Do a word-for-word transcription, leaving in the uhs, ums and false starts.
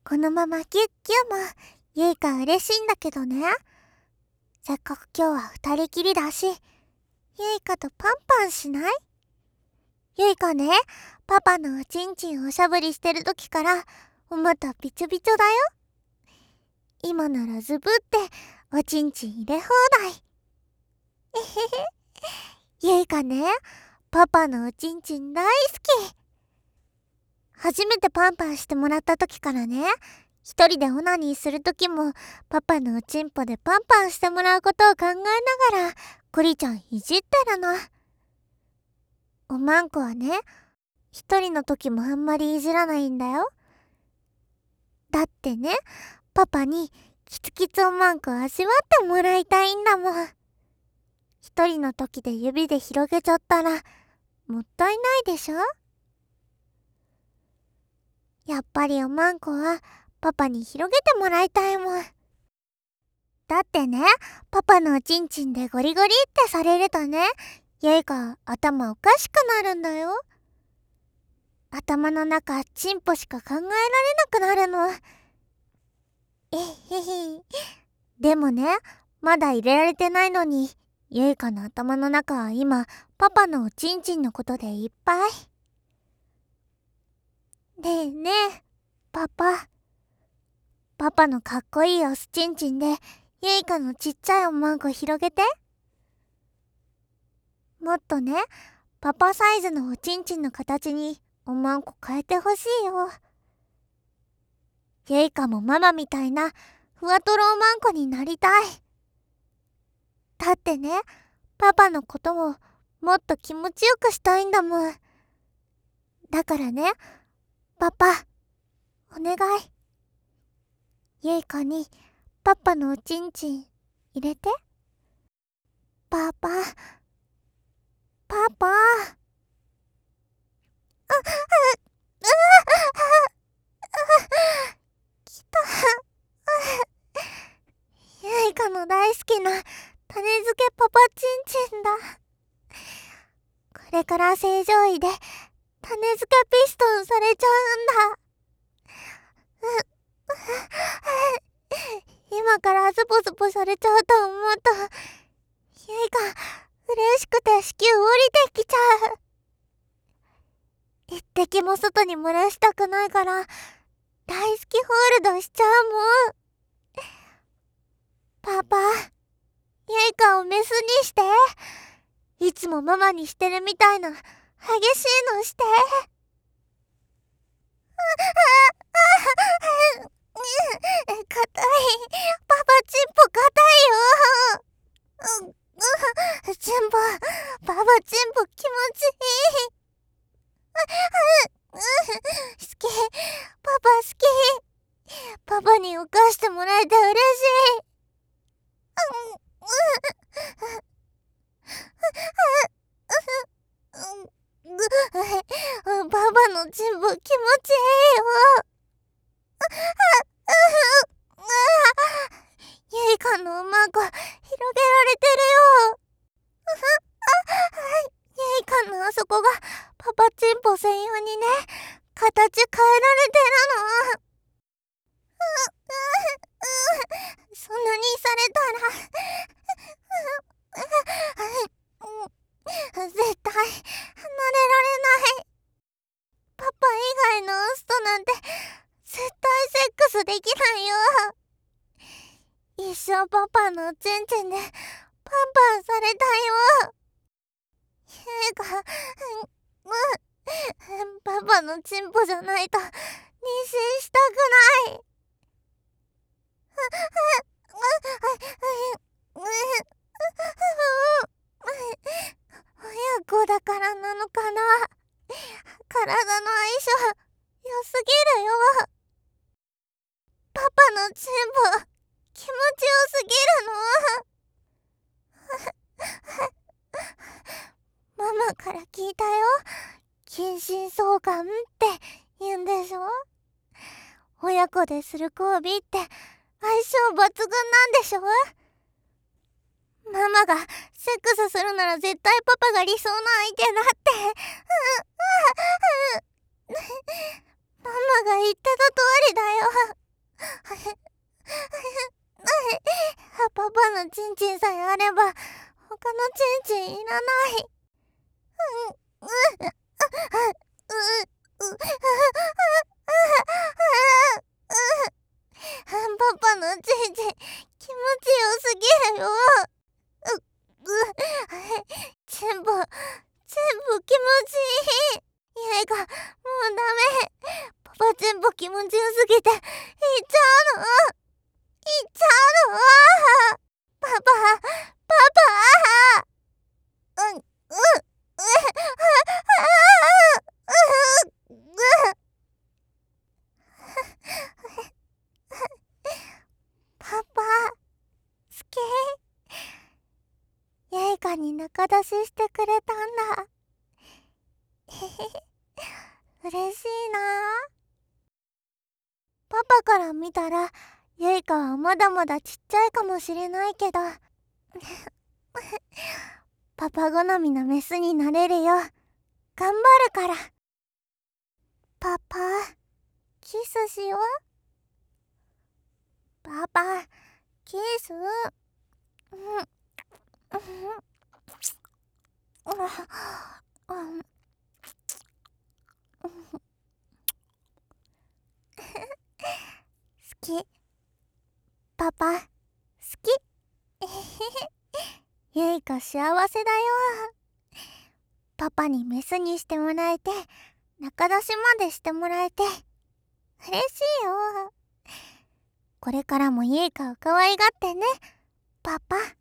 このままギュッギュもゆいか嬉しいんだけどね。せっかく今日は二人きりだし、ゆいかとパンパンしない？ゆいかね、パパのおちんちんおしゃぶりしてる時からお股びちょびちょだよ。今ならズブっておちんちん入れ放題。えへへ。ゆいかね、パパのおちんちん大好き。初めてパンパンしてもらった時からね、一人でオナニーする時もパパのおちんぽでパンパンしてもらうことを考えながらコリちゃんいじってるの。おまんこはね、一人の時もあんまりいじらないんだよ。だってね、パパにキツキツおまんこ味わってもらいたいんだもん。一人の時で指で広げちゃったらもったいないでしょ。やっぱりおまんこはパパに広げてもらいたいもん。だってね、パパのおちんちんでゴリゴリってされるとね、ゆいか頭おかしくなるんだよ。頭の中チンポしか考えられなくなるの。えへへ。でもね、まだ入れられてないのに、ゆいかの頭の中は今パパのおちんちんのことでいっぱい。ねえねえ、パパ。パパのかっこいいオスちんちんでゆいかのちっちゃいおまんこ広げて。もっとね、パパサイズのおちんちんの形におまんこ変えてほしいよ。ゆいかもママみたいなふわとろおまんこになりたい。だってね、パパのことをもっと気持ちよくしたいんだもん。だからね、パパ、お願い。ゆいかにパパのおちんちん入れて。パパ、パパ。あ、あ、あ、あ、きた。ゆいかの大好きな種付けパパちんちんだ。これから正常位で種付けピストンされちゃうんだ。今からズボズボされちゃうと思うと、ゆいか嬉しくて子宮降りてきちゃう。一滴も外に漏らしたくないから大好きホールドしちゃうもん。パパ、ゆいかをメスにして。いつもママにしてるみたいな激しいのして。かたい。パパチンポかたいよ。うん、チンポ、パパチンポ気持ちいい。好き、パパ好き。パパに犯してもらえて嬉しい。パパのチンポ気持ちいいよ。ゆいかのおまんこ広げられてるよ。ゆいかのあそこがパパチンポ専用にね、形変えられてるの。そんなにされたら絶対離れられない。パパ以外のオスとなんて絶対セックスできないよ。一生パパのチンチンでパンパンされたいよ。ゆいか、パパのチンポじゃないと妊娠したくない。親子だからなのかな。体の相性良すぎるよ。パパのチンポ気持ちよすぎるの。ママから聞いたよ。近親相関って言うんでしょ。親子でする交尾って相性抜群なんでしょ。ママがセックスするなら絶対パパが理想の相手だって。ママが言ってた通りだよ。 らない。うん、う、う、う、う、う、パパのチンチン気持ちよすぎるよ。う、う、全部、全部気持ちいい。ゆいか、もうダメ。パパ全部気持ちよすぎて、行っちゃうの。行っちゃうの。パパ、パパ。うん、うん、う、う、う、う、パパ、好き。ゆいかに仲出ししてくれたんだ。嬉しいな。パパから見たら、ゆいかはまだまだちっちゃいかもしれないけど、パパ好みのメスになれるよ。頑張るから。パパ、キスしよう。パパ、キス。うん。うん。うん。好き。パパ、好き。ゆいか幸せだよ。パパにメスにしてもらえて、仲出しまでしてもらえて、嬉しいよ。これからもゆいかを可愛がってね、パパ。